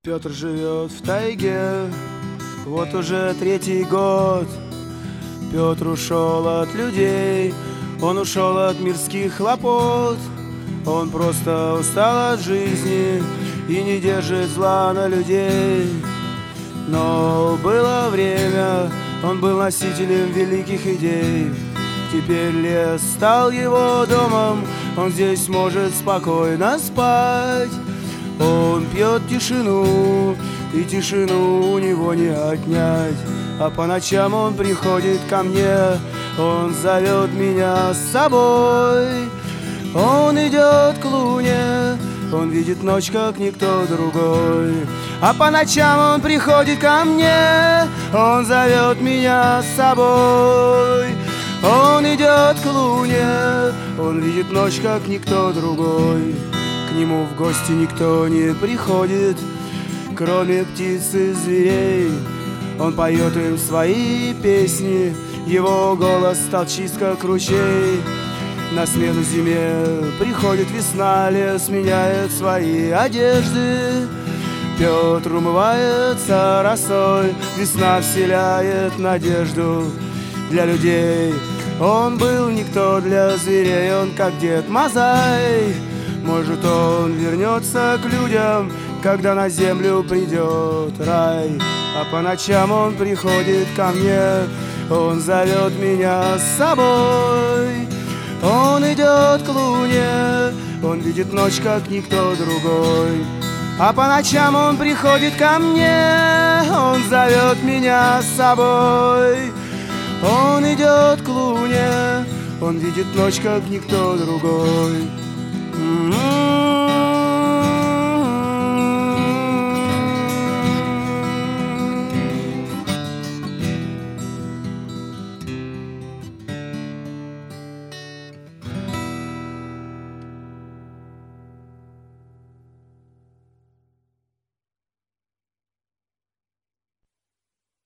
Петр живет в тайге, вот уже третий год. Петр ушел от людей, он ушел от мирских хлопот. Он просто устал от жизни и не держит зла на людей. Но было время, он был носителем великих идей. Теперь лес стал его домом, он здесь может спокойно спать. Он пьет тишину, и тишину у него не отнять. А по ночам он приходит ко мне, он зовет меня с собой. Он идет к луне, он видит ночь, как никто другой. А по ночам он приходит ко мне, он зовет меня с собой. Он идет к луне, он видит ночь, как никто другой. К нему в гости никто не приходит, кроме птиц и зверей. Он поет им свои песни, его голос стал чист, как ручей. На смену зиме приходит весна, лес меняет свои одежды. Петр умывается росой, весна вселяет надежду для людей. Он был никто для зверей, он как Дед Мазай. Может, он вернется к людям, когда на землю придет рай. А по ночам он приходит ко мне, он зовет меня с собой. Он идет к луне, он видит ночь, как никто другой. А по ночам он приходит ко мне, он зовет меня с собой. Он идет к луне, он видит ночь, как никто другой.